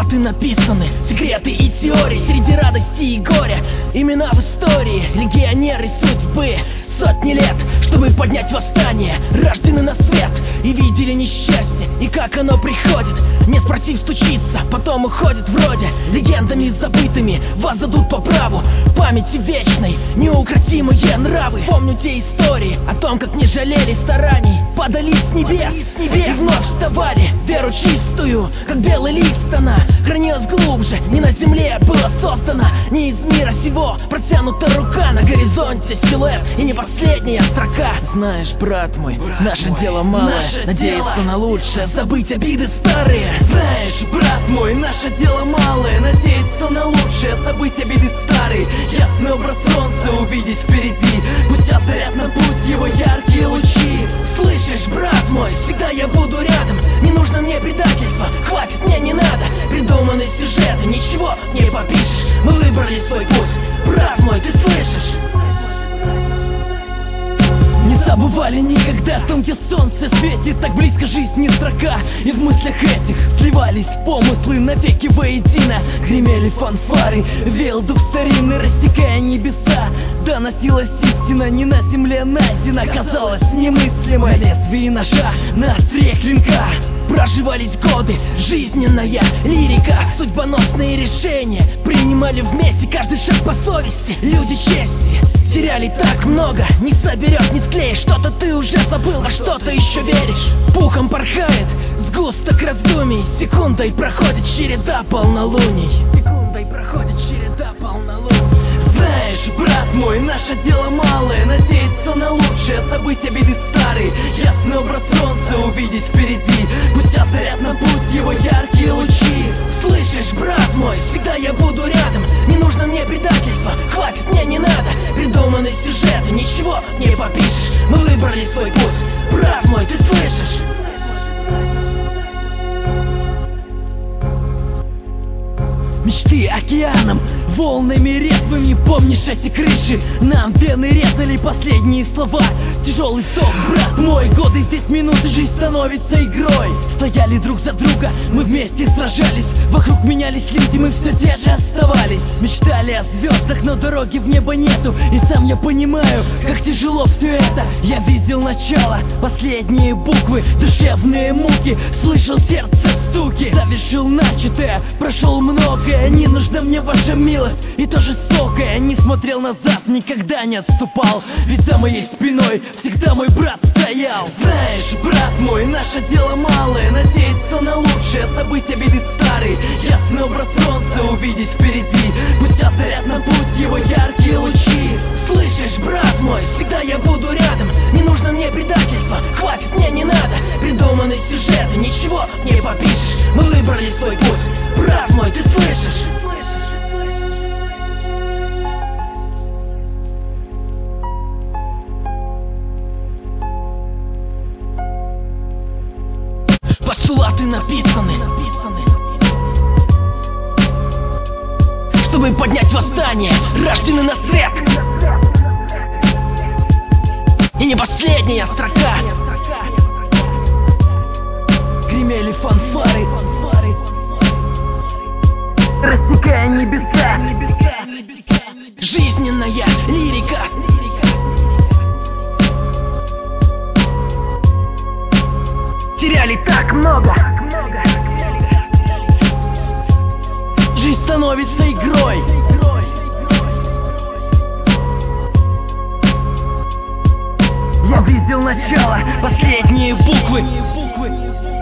Постулаты написаны, секреты и теории среди радости и горя. Имена в истории, легионеры судьбы. Сотни лет, чтобы поднять восстание, рождены на свет и видели несчастье, и как оно приходит. Не спросив, стучится, потом уходит вроде. Легендами забытыми вас дадут по праву памяти вечной, неукротимые нравы. Помню те истории о том, как не жалели стараний, падали с небес и вновь вставали. Веру чистую, как белый лист, она хранилась глубже, не на земле была создана, не из мира сего протянута рука. На горизонте силуэт и не последняя строка. Знаешь, брат мой, наше дело малое, надеяться на лучшее, забыть обиды старые. Знаешь, брат мой, наше дело малое, надеяться на лучшее, забыть обиды старые. Ясный образ солнца увидеть впереди, пусть озарят на путь его яркие лучи. Слышишь, брат мой, всегда я буду рядом, не нужно мне предательства, хватит, мне не надо придуманные сюжеты, ничего не попишешь, мы выбрали свой путь. Брат мой, ты слышишь? Не забывали никогда о том, где солнце светит, так близко жизни строка, и в мыслях этих сливались помыслы навеки воедино. Гремели фанфары, веял дух старины, растекая небеса. Доносилась истина, не на земле найдена, казалось немыслимой. На лезвии ножа, на острие клинка проживались годы, жизненная лирика, судьбоносные решения принимали вместе, каждый шаг по совести. Люди чести теряли так много, не соберешь, не склеишь. Что-то ты уже забыл, а что-то еще веришь. Пухом порхает сгусток раздумий, секундой проходит череда полнолуний. Секундой проходит череда полнолуний. Знаешь, брат мой, наше дело малое, надеяться на лучшее, забыть обиды старые. Ясный образ солнца увидеть впереди, пусть озарят на путь его яркие лучи. Слышишь, брат мой, всегда я буду рядом, не нужно мне предательства, хватит, мне не надо придуманные сюжеты, ничего не попишешь, мы выбрали свой путь. Брат мой, ты слышишь? Мечты океаном, волнами резвыми, помнишь эти крыши? Нам вены резали последние слова. Тяжелый вздох, брат мой, годы здесь минуты, жизнь становится игрой. Стояли друг за друга, мы вместе сражались, вокруг менялись люди, мы все те же оставались. Мечтали о звездах, но дороги в небо нету, и сам я понимаю, как тяжело все это. Я видел начало, последние буквы, душевные муки, слышал сердце стуки. Завершил начатое, прошел многое, не нужна мне ваша милость и то жестокое. Не смотрел назад, никогда не отступал, ведь за моей спиной всегда мой брат стоял. Знаешь, брат мой, наше дело малое, надеяться на лучшее, забыть обиды старые. Ясный образ солнца увидеть впереди, пусть озарят на путь его яркие лучи. Слышишь, брат мой, всегда я буду рядом, не нужно мне предательства, хватит, мне не надо придуманные сюжеты, ничего не попишешь, мы выбрали свой путь. Брат мой, ты слышишь? Постулаты написаны, чтобы поднять восстание, рождены на свет. И не последняя строка. Гремели фанфары, растекая небеса. Жизненная лирика. Теряли так много. Жизнь становится игрой. Я видел начало, последние буквы.